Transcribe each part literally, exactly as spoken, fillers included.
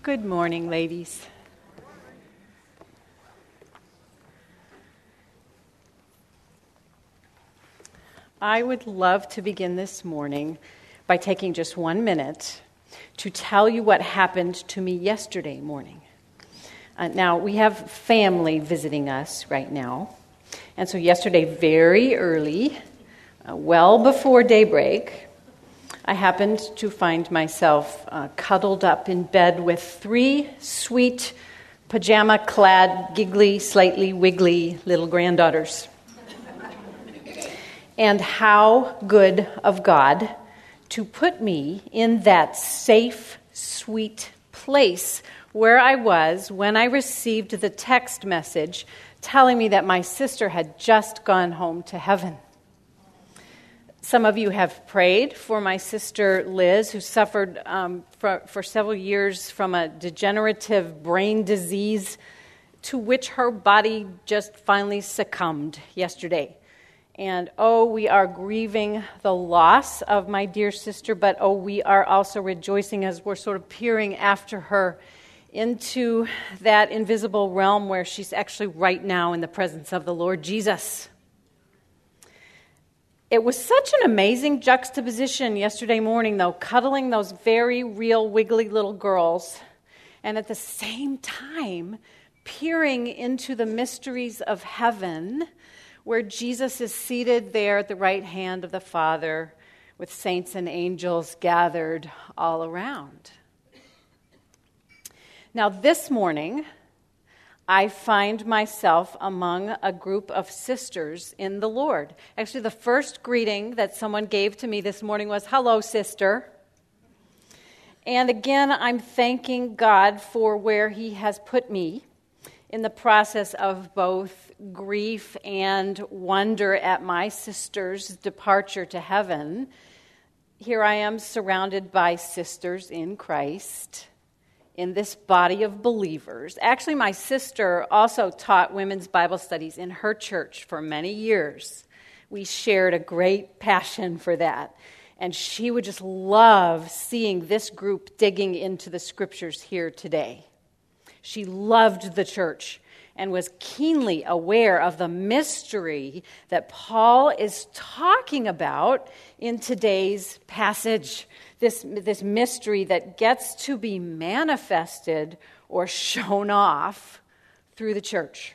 Good morning, ladies. I would love to begin this morning by taking just one minute to tell you what happened to me yesterday morning. Uh, now, we have family visiting us right now, and so yesterday, very early, uh, well before daybreak, I happened to find myself uh, cuddled up in bed with three sweet, pajama-clad, giggly, slightly wiggly little granddaughters. And how good of God to put me in that safe, sweet place where I was when I received the text message telling me that my sister had just gone home to heaven. Some of you have prayed for my sister Liz, who suffered um, for, for several years from a degenerative brain disease to which her body just finally succumbed yesterday. And oh, we are grieving the loss of my dear sister, but oh, we are also rejoicing as we're sort of peering after her into that invisible realm where she's actually right now in the presence of the Lord Jesus. It was such an amazing juxtaposition yesterday morning, though, cuddling those very real, wiggly little girls, and at the same time, peering into the mysteries of heaven, where Jesus is seated there at the right hand of the Father, with saints and angels gathered all around. Now, this morning, I find myself among a group of sisters in the Lord. Actually, the first greeting that someone gave to me this morning was, "Hello, sister." And again, I'm thanking God for where He has put me in the process of both grief and wonder at my sister's departure to heaven. Here I am surrounded by sisters in Christ, in this body of believers. Actually, my sister also taught women's Bible studies in her church for many years. We shared a great passion for that. And she would just love seeing this group digging into the scriptures here today. She loved the church and was keenly aware of the mystery that Paul is talking about in today's passage. This, this mystery that gets to be manifested or shown off through the church.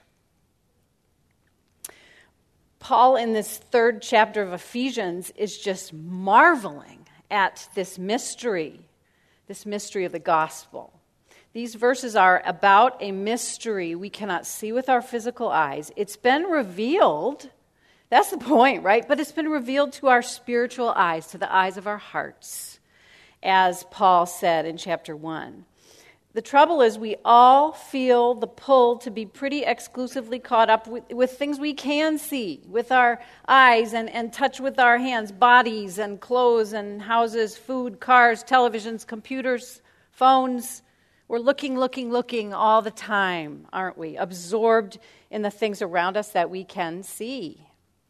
Paul, in this third chapter of Ephesians, is just marveling at this mystery, this mystery of the gospel. These verses are about a mystery we cannot see with our physical eyes. It's been revealed. That's the point, right? But it's been revealed to our spiritual eyes, to the eyes of our hearts, as Paul said in chapter one. The trouble is we all feel the pull to be pretty exclusively caught up with, with things we can see with our eyes and, and touch with our hands, bodies and clothes and houses, food, cars, televisions, computers, phones. We're looking, looking, looking all the time, aren't we? Absorbed in the things around us that we can see.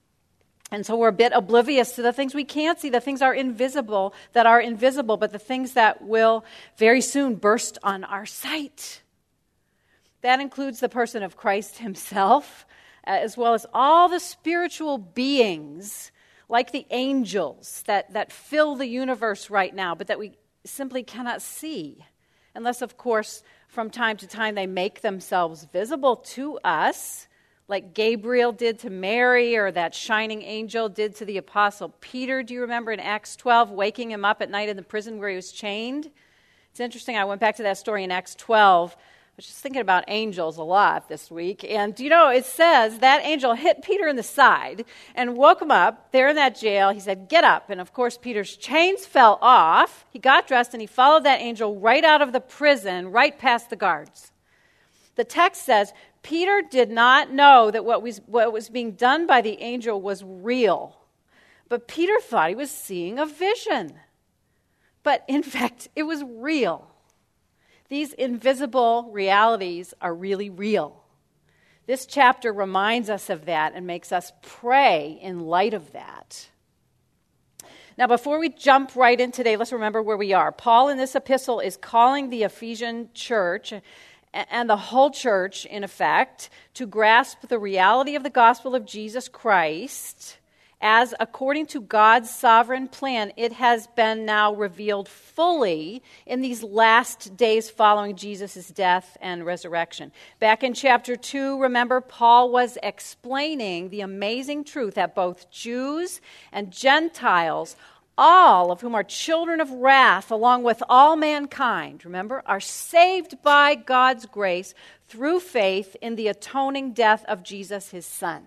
And so we're a bit oblivious to the things we can't see, the things are invisible, that are invisible, but the things that will very soon burst on our sight. That includes the person of Christ himself, as well as all the spiritual beings, like the angels that, that fill the universe right now, but that we simply cannot see. Unless, of course, from time to time they make themselves visible to us, like Gabriel did to Mary, or that shining angel did to the apostle Peter. Do you remember in Acts twelve, waking him up at night in the prison where he was chained? It's interesting, I went back to that story in Acts twelve. I was just thinking about angels a lot this week. And, you know, it says that angel hit Peter in the side and woke him up there in that jail. He said, "Get up." And, of course, Peter's chains fell off. He got dressed and he followed that angel right out of the prison, right past the guards. The text says, Peter did not know that what was, what was being done by the angel was real. But Peter thought he was seeing a vision. But, in fact, it was real. These invisible realities are really real. This chapter reminds us of that and makes us pray in light of that. Now, before we jump right in today, let's remember where we are. Paul in this epistle is calling the Ephesian church and the whole church, in effect, to grasp the reality of the gospel of Jesus Christ as, according to God's sovereign plan, it has been now revealed fully in these last days following Jesus' death and resurrection. Back in chapter two, remember, Paul was explaining the amazing truth that both Jews and Gentiles, all of whom are children of wrath, along with all mankind, remember, are saved by God's grace through faith in the atoning death of Jesus, his Son.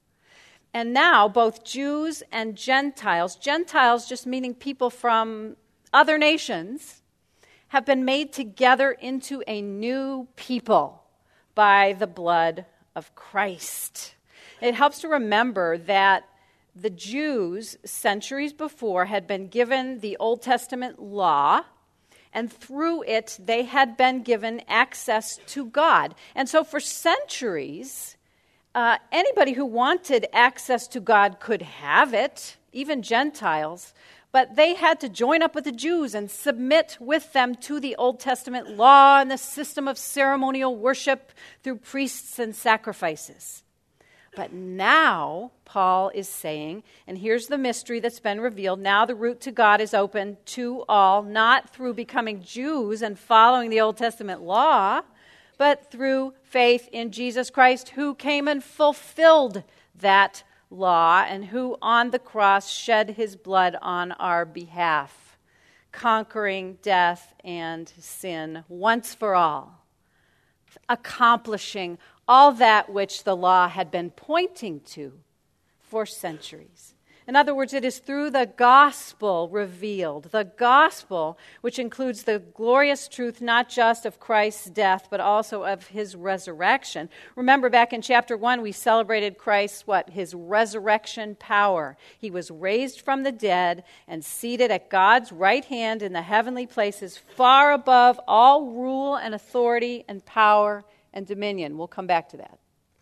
And now, both Jews and Gentiles, Gentiles just meaning people from other nations, have been made together into a new people by the blood of Christ. It helps to remember that the Jews, centuries before, had been given the Old Testament law, and through it, they had been given access to God. And so for centuries, Uh, anybody who wanted access to God could have it, even Gentiles, but they had to join up with the Jews and submit with them to the Old Testament law and the system of ceremonial worship through priests and sacrifices. But now, Paul is saying, and here's the mystery that's been revealed, now the route to God is open to all, not through becoming Jews and following the Old Testament law, but through faith in Jesus Christ, who came and fulfilled that law and who on the cross shed his blood on our behalf, conquering death and sin once for all, accomplishing all that which the law had been pointing to for centuries. In other words, it is through the gospel revealed, the gospel, which includes the glorious truth not just of Christ's death, but also of his resurrection. Remember, back in chapter one, we celebrated Christ's, what? His resurrection power. He was raised from the dead and seated at God's right hand in the heavenly places, far above all rule and authority and power and dominion. We'll come back to that.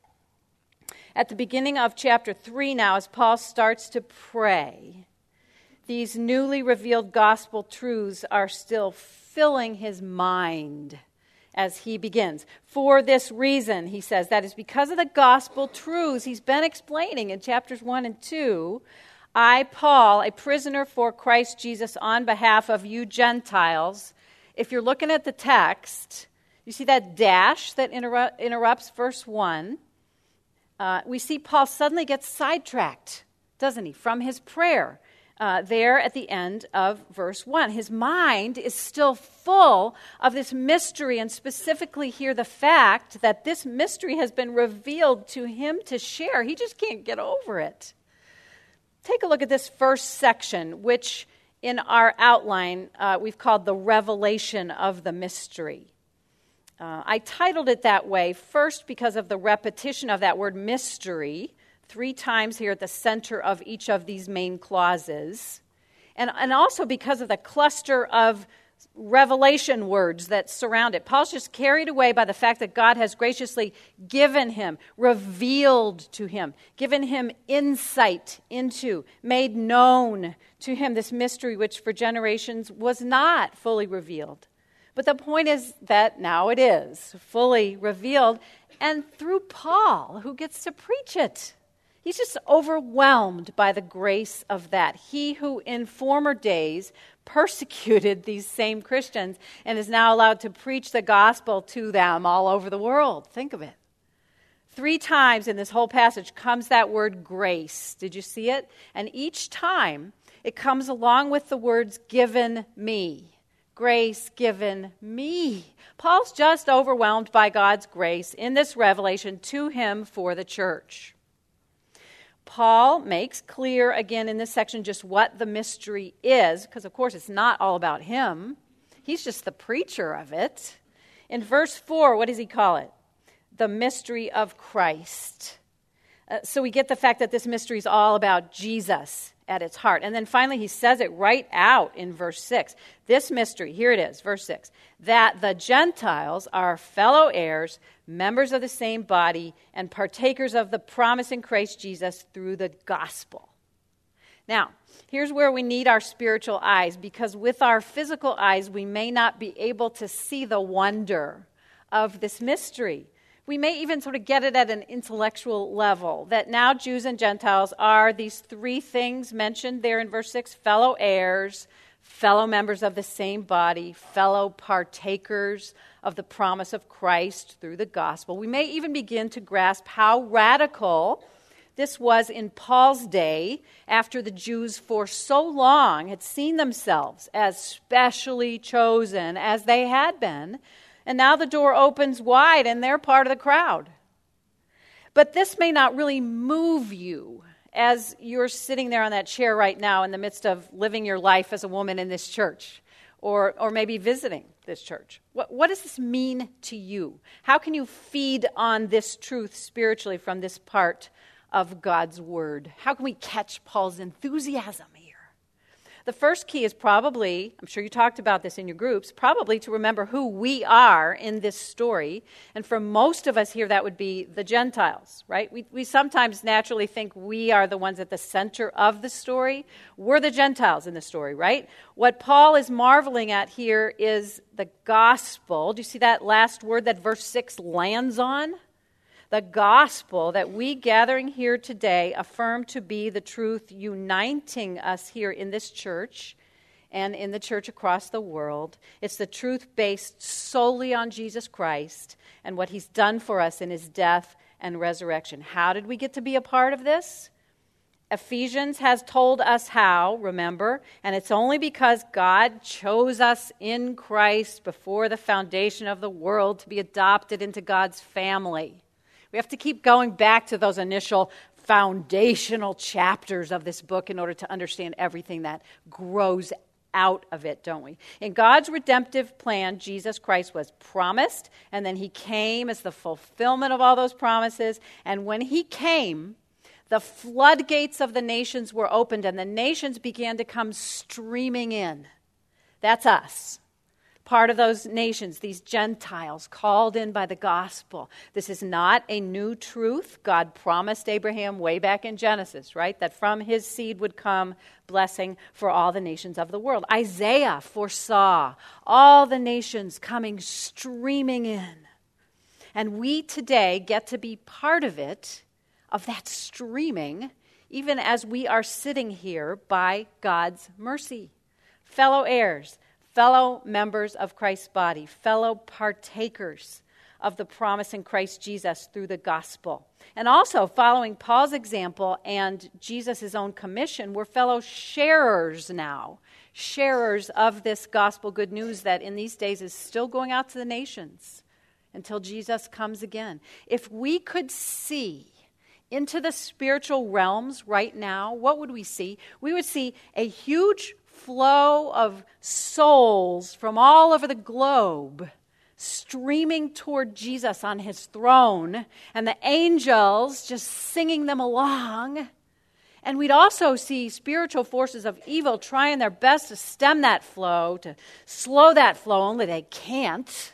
At the beginning of chapter three now, as Paul starts to pray, these newly revealed gospel truths are still filling his mind as he begins. For this reason, he says, that is because of the gospel truths he's been explaining in chapters one and two, I, Paul, a prisoner for Christ Jesus on behalf of you Gentiles. If you're looking at the text, you see that dash that interrupt, interrupts verse one. Uh, we see Paul suddenly gets sidetracked, doesn't he, from his prayer uh, there at the end of verse one. His mind is still full of this mystery, and specifically here the fact that this mystery has been revealed to him to share. He just can't get over it. Take a look at this first section, which in our outline uh, we've called the revelation of the mystery. Uh, I titled it that way first because of the repetition of that word mystery three times here at the center of each of these main clauses, and, and also because of the cluster of revelation words that surround it. Paul's just carried away by the fact that God has graciously given him, revealed to him, given him insight into, made known to him this mystery which for generations was not fully revealed. But the point is that now it is fully revealed, and through Paul, who gets to preach it. He's just overwhelmed by the grace of that. He who in former days persecuted these same Christians and is now allowed to preach the gospel to them all over the world. Think of it. Three times in this whole passage comes that word grace. Did you see it? And each time it comes along with the words given me. Grace given me. Paul's just overwhelmed by God's grace in this revelation to him for the church. Paul makes clear again in this section just what the mystery is, because of course it's not all about him. He's just the preacher of it. In verse four, what does he call it? The mystery of Christ. Uh, so we get the fact that this mystery is all about Jesus at its heart. And then finally he says it right out in verse six. This mystery, here it is, verse six, that the Gentiles are fellow heirs, members of the same body, and partakers of the promise in Christ Jesus through the gospel. Now, here's where we need our spiritual eyes, because with our physical eyes, we may not be able to see the wonder of this mystery. We may even sort of get it at an intellectual level, that now Jews and Gentiles are these three things mentioned there in verse six: fellow heirs, fellow members of the same body, fellow partakers of the promise of Christ through the gospel. We may even begin to grasp how radical this was in Paul's day, after the Jews for so long had seen themselves as specially chosen as they had been, and now the door opens wide and they're part of the crowd. But this may not really move you as you're sitting there on that chair right now in the midst of living your life as a woman in this church, or, or maybe visiting this church. What, what does this mean to you? How can you feed on this truth spiritually from this part of God's word? How can we catch Paul's enthusiasm here? The first key is probably, I'm sure you talked about this in your groups, probably to remember who we are in this story. And for most of us here, that would be the Gentiles, right? We, we sometimes naturally think we are the ones at the center of the story. We're the Gentiles in the story, right? What Paul is marveling at here is the gospel. Do you see that last word that verse six lands on? The gospel that we gathering here today affirm to be the truth uniting us here in this church and in the church across the world. It's the truth based solely on Jesus Christ and what he's done for us in his death and resurrection. How did we get to be a part of this? Ephesians has told us how, remember, and it's only because God chose us in Christ before the foundation of the world to be adopted into God's family. We have to keep going back to those initial foundational chapters of this book in order to understand everything that grows out of it, don't we? In God's redemptive plan, Jesus Christ was promised, and then he came as the fulfillment of all those promises. And when he came, the floodgates of the nations were opened, and the nations began to come streaming in. That's us. Part of those nations, these Gentiles called in by the gospel. This is not a new truth. God promised Abraham way back in Genesis, right? That from his seed would come blessing for all the nations of the world. Isaiah foresaw all the nations coming streaming in. And we today get to be part of it, of that streaming, even as we are sitting here by God's mercy. Fellow heirs, fellow members of Christ's body, fellow partakers of the promise in Christ Jesus through the gospel. And also, following Paul's example and Jesus' own commission, we're fellow sharers now, sharers of this gospel good news that in these days is still going out to the nations until Jesus comes again. If we could see into the spiritual realms right now, what would we see? We would see a huge flow of souls from all over the globe streaming toward Jesus on his throne, and the angels just singing them along. And we'd also see spiritual forces of evil trying their best to stem that flow, to slow that flow, only they can't.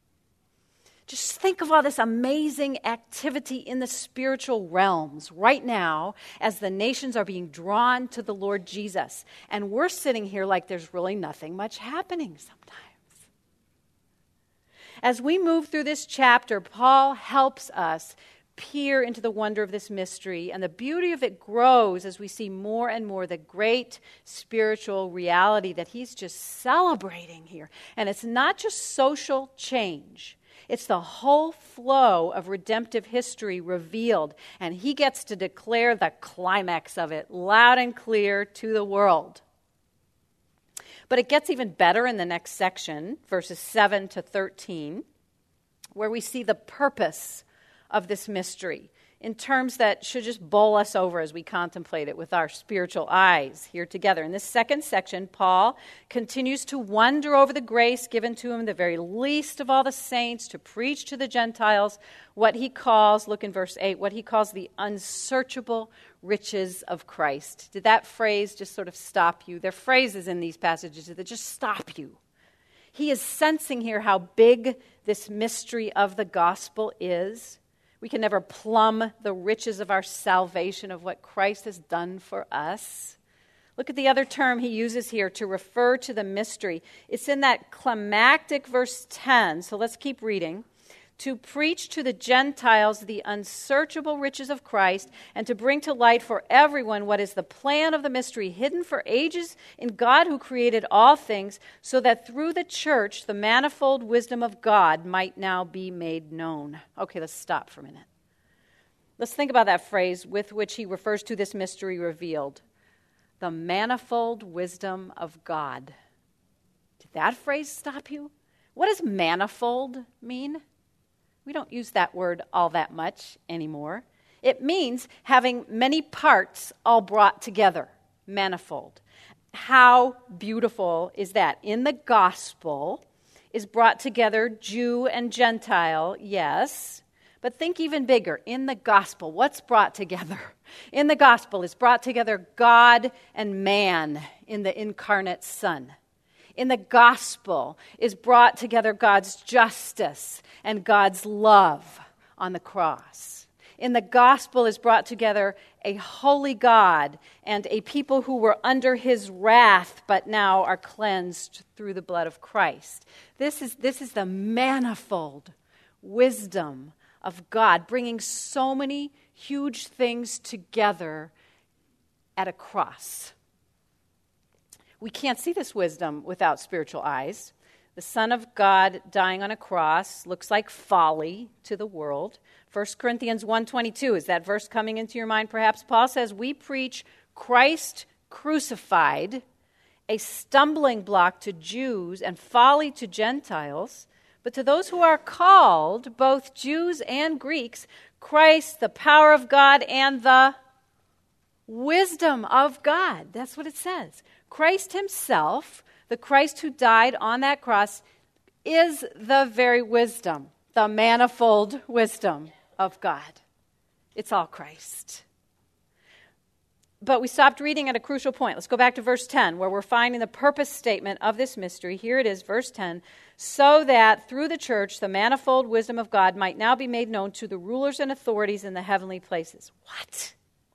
Just think of all this amazing activity in the spiritual realms right now as the nations are being drawn to the Lord Jesus. And we're sitting here like there's really nothing much happening sometimes. As we move through this chapter, Paul helps us peer into the wonder of this mystery, and the beauty of it grows as we see more and more the great spiritual reality that he's just celebrating here. And it's not just social change. It's the whole flow of redemptive history revealed, and he gets to declare the climax of it loud and clear to the world. But it gets even better in the next section, verses seven to thirteen, where we see the purpose of this mystery in terms that should just bowl us over as we contemplate it with our spiritual eyes here together. In this second section, Paul continues to wonder over the grace given to him, the very least of all the saints, to preach to the Gentiles what he calls, look in verse eight, what he calls the unsearchable riches of Christ. Did that phrase just sort of stop you? There are phrases in these passages that just stop you. He is sensing here how big this mystery of the gospel is. We can never plumb the riches of our salvation, of what Christ has done for us. Look at the other term he uses here to refer to the mystery. It's in that climactic verse ten, so let's keep reading. To preach to the Gentiles the unsearchable riches of Christ, and to bring to light for everyone what is the plan of the mystery hidden for ages in God who created all things, so that through the church the manifold wisdom of God might now be made known. Okay, let's stop for a minute. Let's think about that phrase with which he refers to this mystery revealed. The manifold wisdom of God. Did that phrase stop you? What does manifold mean? We don't use that word all that much anymore. It means having many parts all brought together, manifold. How beautiful is that? In the gospel is brought together Jew and Gentile, yes, but think even bigger. In the gospel, what's brought together? In the gospel is brought together God and man in the incarnate Son. In the gospel is brought together God's justice and God's love on the cross. In the gospel is brought together a holy God and a people who were under his wrath but now are cleansed through the blood of Christ. This is, this is the manifold wisdom of God, bringing so many huge things together at a cross. We can't see this wisdom without spiritual eyes. The Son of God dying on a cross looks like folly to the world. First Corinthians one twenty-two, is that verse coming into your mind perhaps? Paul says, we preach Christ crucified, a stumbling block to Jews and folly to Gentiles, but to those who are called, both Jews and Greeks, Christ, the power of God and the wisdom of God. That's what it says. Christ himself, the Christ who died on that cross, is the very wisdom, the manifold wisdom of God. It's all Christ. But we stopped reading at a crucial point. Let's go back to verse ten, where we're finding the purpose statement of this mystery. Here it is, verse ten. So that through the church, the manifold wisdom of God might now be made known to the rulers and authorities in the heavenly places. What?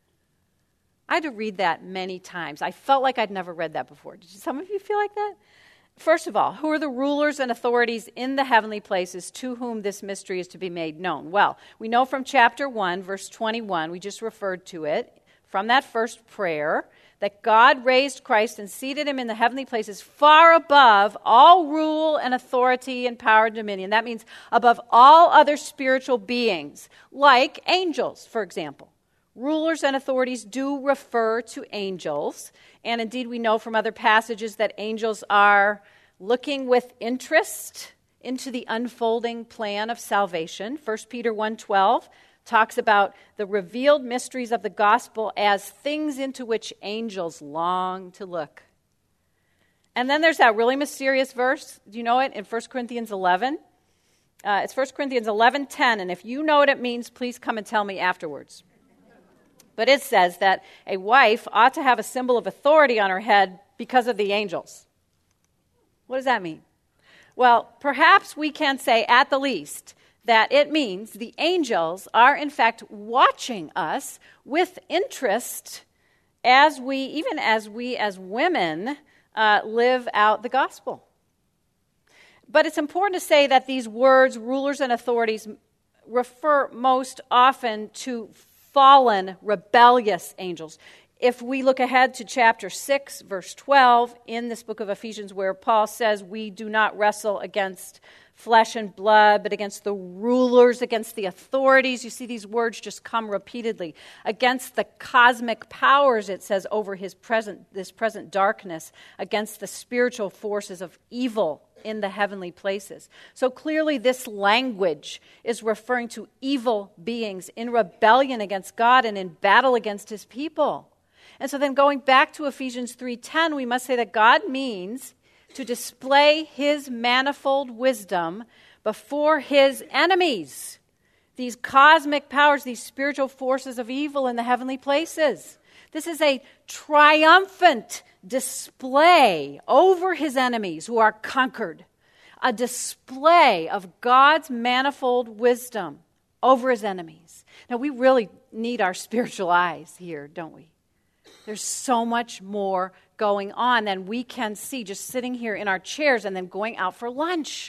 I had to read that many times. I felt like I'd never read that before. Did some of you feel like that? First of all, who are the rulers and authorities in the heavenly places to whom this mystery is to be made known? Well, we know from chapter one, verse twenty-one, we just referred to it, from that first prayer, that God raised Christ and seated him in the heavenly places far above all rule and authority and power and dominion. That means above all other spiritual beings, like angels, for example. Rulers and authorities do refer to angels, and indeed we know from other passages that angels are looking with interest into the unfolding plan of salvation. First Peter one twelve talks about the revealed mysteries of the gospel as things into which angels long to look. And then there's that really mysterious verse, do you know it, in First Corinthians eleven? Uh, it's First Corinthians eleven ten, and if you know what it means, please come and tell me afterwards. But it says that a wife ought to have a symbol of authority on her head because of the angels. What does that mean? Well, perhaps we can say at the least that it means the angels are in fact watching us with interest as we, even as we as women, uh, live out the gospel. But it's important to say that these words, rulers and authorities, refer most often to fallen, rebellious angels. If we look ahead to chapter six, verse twelve, in this book of Ephesians, where Paul says we do not wrestle against flesh and blood, but against the rulers, against the authorities. You see these words just come repeatedly. Against the cosmic powers, it says, over his present, this present darkness, against the spiritual forces of evil in the heavenly places. So clearly this language is referring to evil beings in rebellion against God and in battle against his people. And so then going back to Ephesians three ten, we must say that God means to display his manifold wisdom before his enemies, these cosmic powers, these spiritual forces of evil in the heavenly places. This is a triumphant display over his enemies who are conquered, a display of God's manifold wisdom over his enemies. Now, we really need our spiritual eyes here, don't we? There's so much more going on than we can see just sitting here in our chairs and then going out for lunch.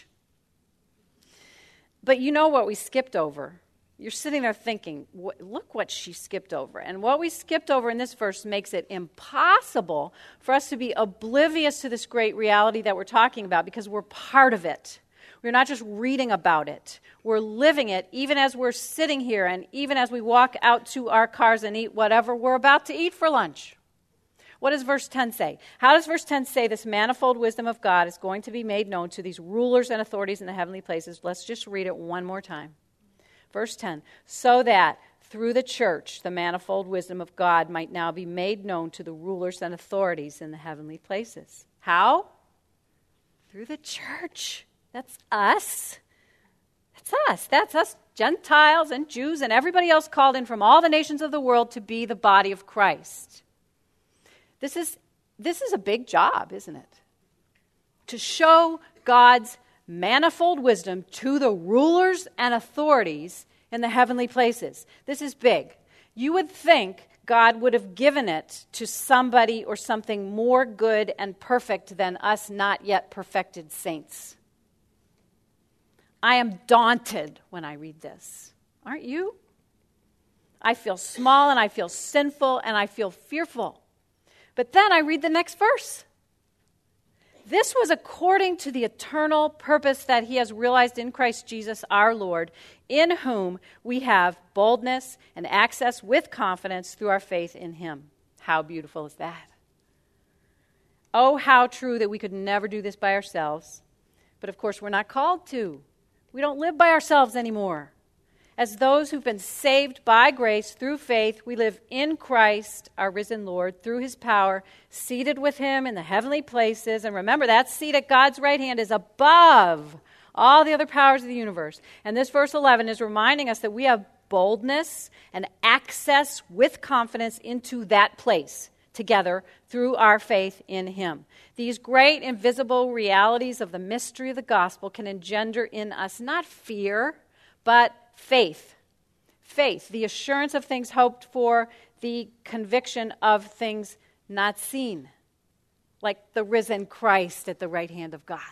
But you know what we skipped over? You're sitting there thinking, look what she skipped over. And what we skipped over in this verse makes it impossible for us to be oblivious to this great reality that we're talking about, because we're part of it. We're not just reading about it. We're living it even as we're sitting here and even as we walk out to our cars and eat whatever we're about to eat for lunch. What does verse ten say? How does verse ten say this manifold wisdom of God is going to be made known to these rulers and authorities in the heavenly places? Let's just read it one more time. Verse ten, so that through the church, the manifold wisdom of God might now be made known to the rulers and authorities in the heavenly places. How? Through the church. That's us. That's us. That's us, Gentiles and Jews and everybody else called in from all the nations of the world to be the body of Christ. This is, this is a big job, isn't it? To show God's manifold wisdom to the rulers and authorities in the heavenly places. This is big. You would think God would have given it to somebody or something more good and perfect than us not yet perfected saints. I am daunted when I read this. Aren't you? I feel small and I feel sinful and I feel fearful. But then I read the next verse. This was according to the eternal purpose that he has realized in Christ Jesus our Lord, in whom we have boldness and access with confidence through our faith in him. How beautiful is that? Oh, how true that we could never do this by ourselves. But of course, we're not called to. We don't live by ourselves anymore. As those who've been saved by grace through faith, we live in Christ, our risen Lord, through his power, seated with him in the heavenly places. And remember, that seat at God's right hand is above all the other powers of the universe. And this verse eleven is reminding us that we have boldness and access with confidence into that place together through our faith in him. These great invisible realities of the mystery of the gospel can engender in us not fear, but faith. Faith, the assurance of things hoped for, the conviction of things not seen, like the risen Christ at the right hand of God.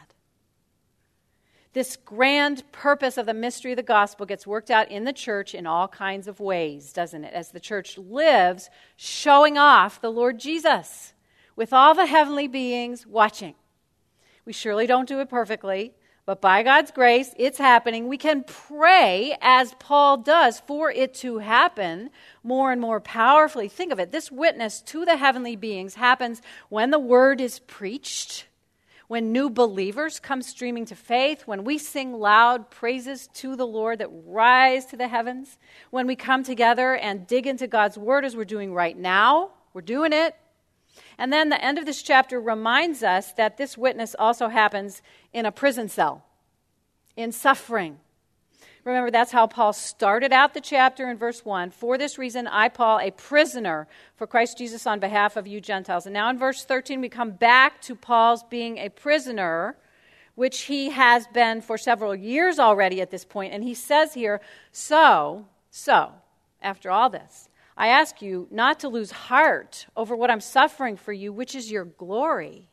This grand purpose of the mystery of the gospel gets worked out in the church in all kinds of ways, doesn't it? As the church lives, showing off the Lord Jesus with all the heavenly beings watching. We surely don't do it perfectly, but by God's grace, it's happening. We can pray, as Paul does, for it to happen more and more powerfully. Think of it. This witness to the heavenly beings happens when the word is preached, when new believers come streaming to faith, when we sing loud praises to the Lord that rise to the heavens, when we come together and dig into God's word as we're doing right now. We're doing it. And then the end of this chapter reminds us that this witness also happens in a prison cell, in suffering. Remember, that's how Paul started out the chapter in verse one. For this reason, I, Paul, a prisoner for Christ Jesus on behalf of you Gentiles. And now in verse thirteen, we come back to Paul's being a prisoner, which he has been for several years already at this point. And he says here, so, so, after all this, I ask you not to lose heart over what I'm suffering for you, which is your glory.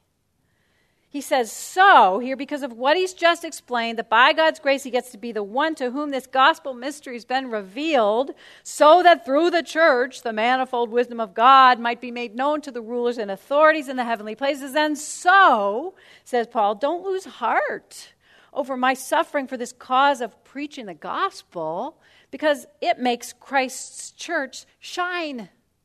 He says so here because of what he's just explained, that by God's grace he gets to be the one to whom this gospel mystery has been revealed, so that through the church the manifold wisdom of God might be made known to the rulers and authorities in the heavenly places. And so, says Paul, don't lose heart over my suffering for this cause of preaching the gospel, because it makes Christ's church shine.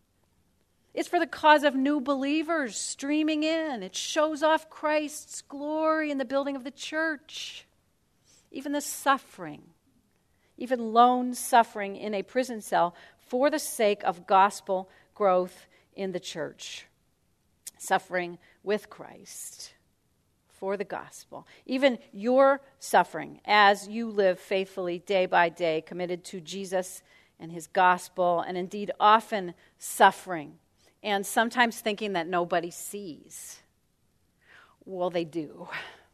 It's for the cause of new believers streaming in. It shows off Christ's glory in the building of the church. Even the suffering, even lone suffering in a prison cell for the sake of gospel growth in the church. Suffering with Christ for the gospel. Even your suffering as you live faithfully day by day, committed to Jesus and his gospel, and indeed often suffering and sometimes thinking that nobody sees. Well, they do.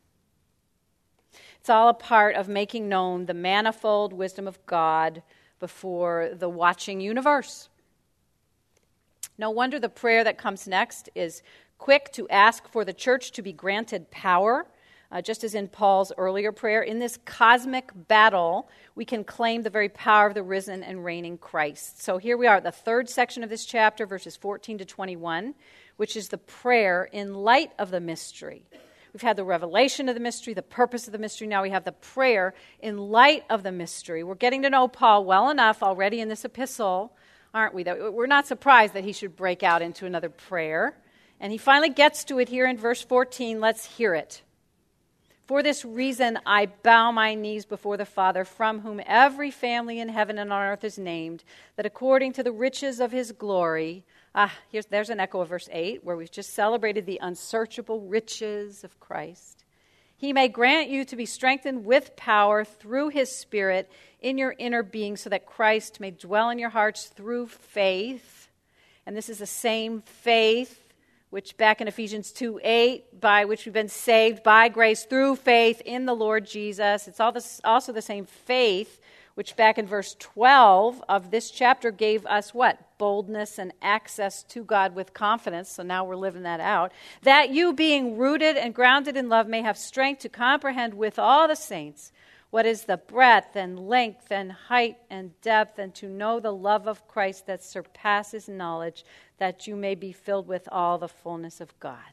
It's all a part of making known the manifold wisdom of God before the watching universe. No wonder the prayer that comes next is quick to ask for the church to be granted power, uh, just as in Paul's earlier prayer. In this cosmic battle, we can claim the very power of the risen and reigning Christ. So here we are, the third section of this chapter, verses fourteen to twenty-one, which is the prayer in light of the mystery. We've had the revelation of the mystery, the purpose of the mystery. Now we have the prayer in light of the mystery. We're getting to know Paul well enough already in this epistle, aren't we? That we're not surprised that he should break out into another prayer. And he finally gets to it here in verse fourteen. Let's hear it. For this reason I bow my knees before the Father, from whom every family in heaven and on earth is named, that according to the riches of his glory, ah, here's there's an echo of verse eight, where we've just celebrated the unsearchable riches of Christ. He may grant you to be strengthened with power through his Spirit in your inner being, so that Christ may dwell in your hearts through faith. And this is the same faith which back in Ephesians two eight, by which we've been saved by grace through faith in the Lord Jesus. It's all this, also the same faith which back in verse twelve of this chapter gave us what? Boldness and access to God with confidence. So now we're living that out. That you, being rooted and grounded in love, may have strength to comprehend with all the saints what is the breadth and length and height and depth, and to know the love of Christ that surpasses knowledge, that you may be filled with all the fullness of God.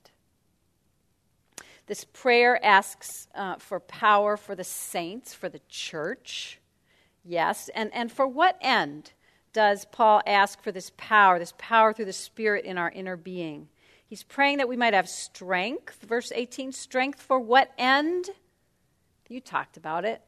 This prayer asks uh, for power for the saints, for the church. Yes, and, and for what end does Paul ask for this power, this power through the Spirit in our inner being? He's praying that we might have strength. Verse eighteen, strength for what end? You talked about it.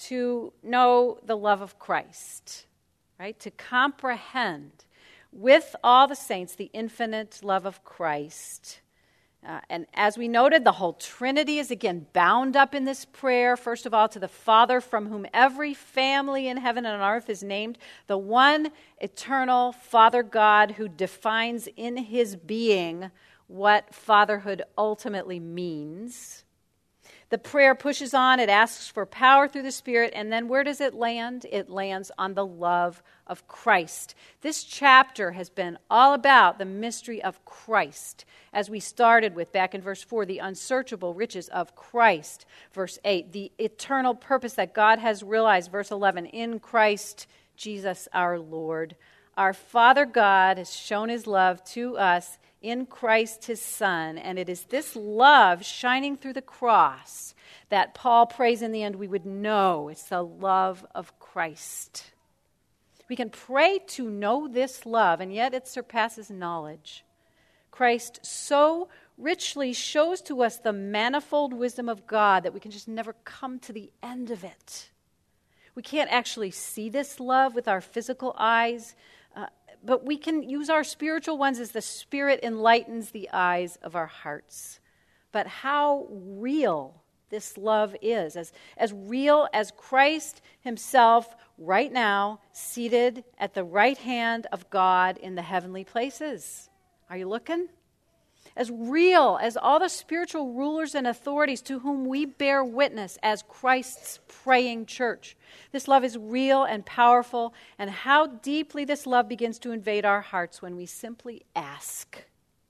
To know the love of Christ, right? To comprehend with all the saints the infinite love of Christ. Uh, and as we noted, the whole Trinity is again bound up in this prayer. First of all, to the Father, from whom every family in heaven and on earth is named, the one eternal Father God who defines in his being what fatherhood ultimately means. The prayer pushes on, it asks for power through the Spirit, and then where does it land? It lands on the love of Christ. This chapter has been all about the mystery of Christ, as we started with back in verse four, the unsearchable riches of Christ. Verse eight, the eternal purpose that God has realized. Verse eleven, in Christ Jesus our Lord. Our Father God has shown his love to us in Christ his Son, and it is this love shining through the cross that Paul prays in the end we would know. It's the love of Christ. We can pray to know this love, and yet it surpasses knowledge. Christ so richly shows to us the manifold wisdom of God that we can just never come to the end of it. We can't actually see this love with our physical eyes, uh, but we can use our spiritual ones as the Spirit enlightens the eyes of our hearts. But how real this love is, as, as real as Christ himself right now seated at the right hand of God in the heavenly places. Are you looking? As real as all the spiritual rulers and authorities to whom we bear witness as Christ's praying church. This love is real and powerful, and how deeply this love begins to invade our hearts when we simply ask.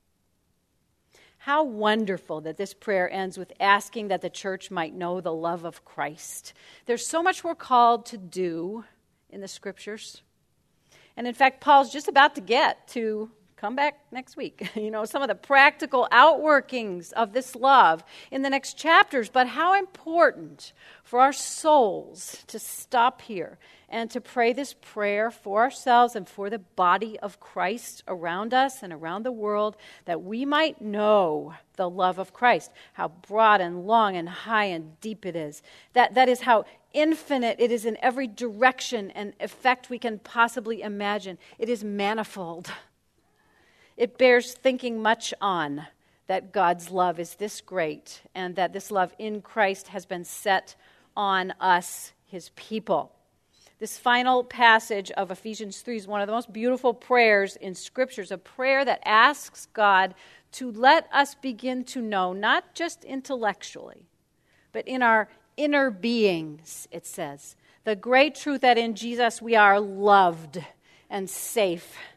How wonderful that this prayer ends with asking that the church might know the love of Christ. There's so much we're called to do in the Scriptures. And in fact, Paul's just about to get to come back next week. You know, some of the practical outworkings of this love in the next chapters. But how important for our souls to stop here and to pray this prayer for ourselves and for the body of Christ around us and around the world, that we might know the love of Christ, how broad and long and high and deep it is. That, that is how infinite it is in every direction and effect we can possibly imagine. It is manifold. It bears thinking much on that God's love is this great and that this love in Christ has been set on us, his people. This final passage of Ephesians three is one of the most beautiful prayers in Scriptures, a prayer that asks God to let us begin to know, not just intellectually, but in our inner beings, it says, the great truth that in Jesus we are loved and safe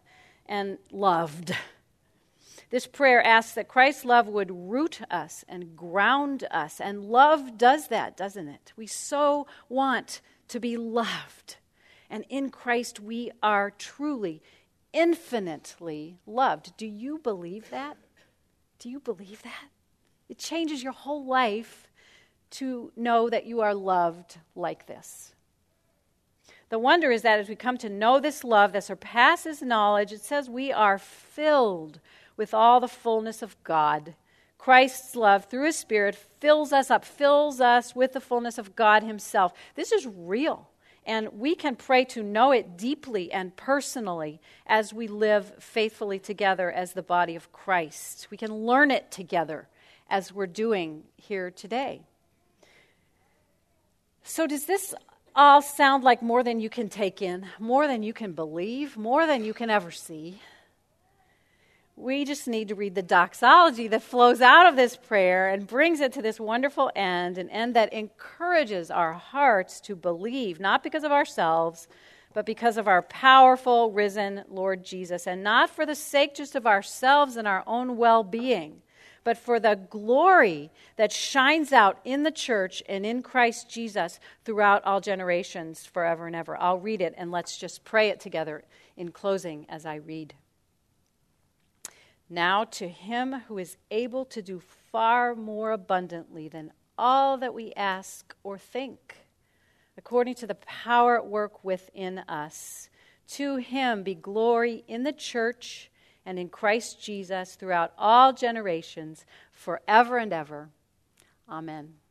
and loved. This prayer asks that Christ's love would root us and ground us. And love does that, doesn't it? We so want to be loved. And in Christ we are truly, infinitely loved. Do you believe that? Do you believe that? It changes your whole life to know that you are loved like this. The wonder is that as we come to know this love that surpasses knowledge, it says we are filled with all the fullness of God. Christ's love through his Spirit fills us up, fills us with the fullness of God himself. This is real, and we can pray to know it deeply and personally as we live faithfully together as the body of Christ. We can learn it together as we're doing here today. So does this all sound like more than you can take in, more than you can believe, more than you can ever see? We just need to read the doxology that flows out of this prayer and brings it to this wonderful end, an end that encourages our hearts to believe, not because of ourselves, but because of our powerful, risen Lord Jesus, and not for the sake just of ourselves and our own well-being, but for the glory that shines out in the church and in Christ Jesus throughout all generations, forever and ever. I'll read it, and let's just pray it together in closing as I read. Now to him who is able to do far more abundantly than all that we ask or think, according to the power at work within us, to him be glory in the church and in Christ Jesus throughout all generations, forever and ever. Amen.